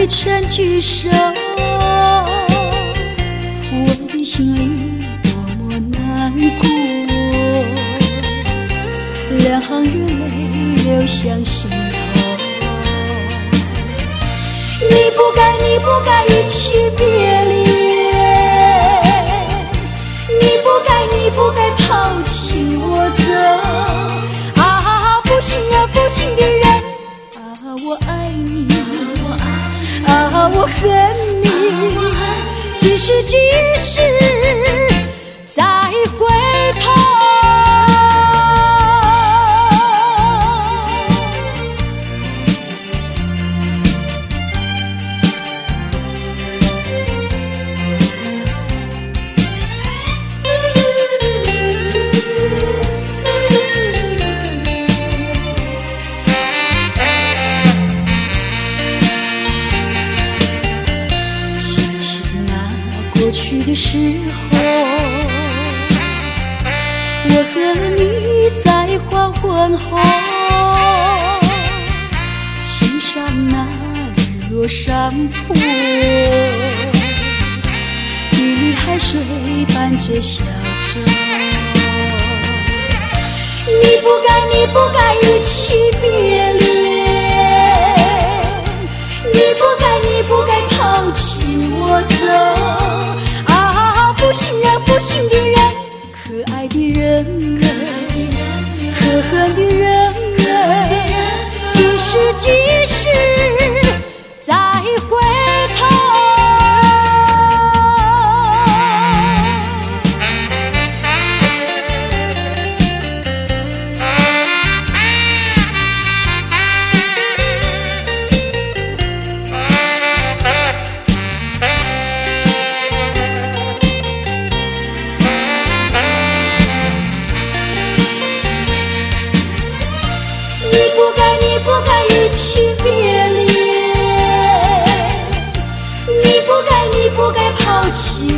成聚首，我的心里多么难过，两行热泪流向心头。你不该一起别恋，你不该抛弃我走。啊，不行啊，不行的人啊，我爱你。啊，我恨你，几时再回头。过去的时候，我和你在黄昏后，欣赏那日落山坡，一缕海水伴着小舟。你不该一起别恋，你不该抛弃我走。不行啊，不行的人，可爱的人儿，可恨的人儿，几时再回头。你不该一起别恋，你不该抛弃